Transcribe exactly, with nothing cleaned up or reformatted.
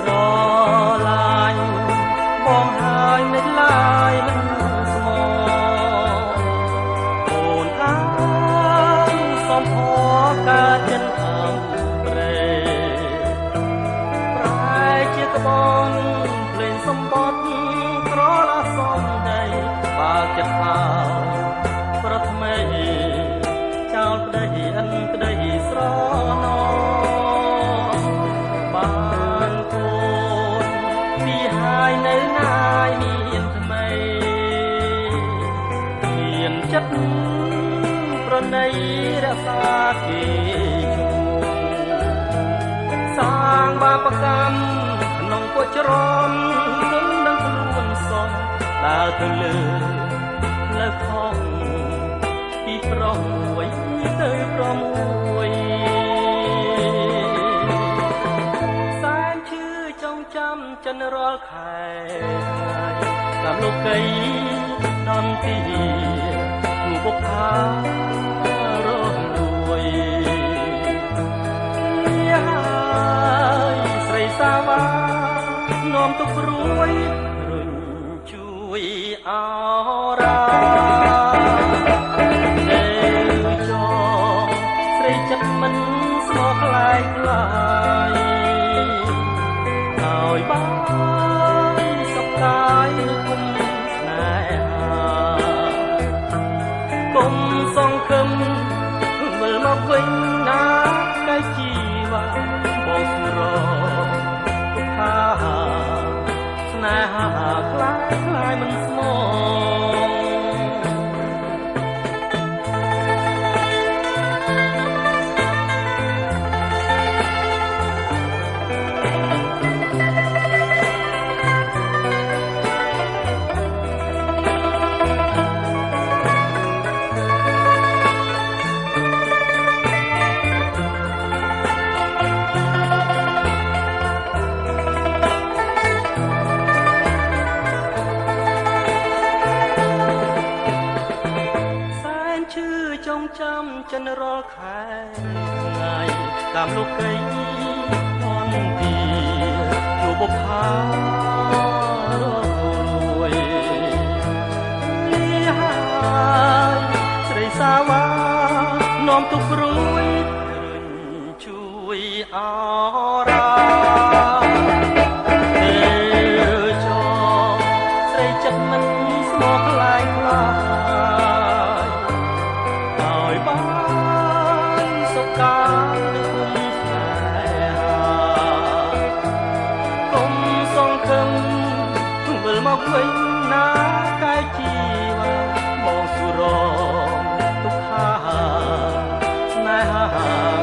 ស្រឡាញ់បងហើយនៅឡើយមិនស្មោអូនអើយសំផកើតចិត្តអំព្រែប្រែជាក្បនភ្លេងសម្បត្តិក្រឡាសំដីបើកចិត្តអើប្រថ្មីចោលប្តីអិនក្តីស្រណោបានកូនពីហើយនៅណាយមានថ្មីមានចិត្តប្រណីរក្សាគេជុំសាងបាបកម្មក្នុងពុជរំគុំនឹងខ្លួនសំដើរទៅលើផ្លូវខំពីប្រុសមួយទៅប្រុសមួយសែនឈឺចងចាំចិនរាល់ខែតាមលោកីដំទីគូបុកផារស់រួយហើយស្រីសាវានាំទុកព្រួយរុញជួយអរាចិត្តមិនស្មោះខ្លាយខ្លាយហើយបានសុខកាយគុំស្នេហាគុំសង្ឃឹមវិលមកវិញណាកាយជីវ៉ាបងសុរទុកថាស្នេហាខ្លាយខ្លាយមិនស្មោះចងចាំចិនរាល់ខែថ្ងៃតាមលោកីអនទីជួបបុប្ផាររួយនេះហើយស្រីសាវានាំទុកព្រួយរុញជួយអរាទេចស្រីចិត្តមិនស្មោះខ្លាយខ្លាបានសុខកាយគុំស្នេហាគុំសង្ឃឹមវិលមកវិញណាកាយជីវ៉ាបងសុរមទុកខាស្នេហា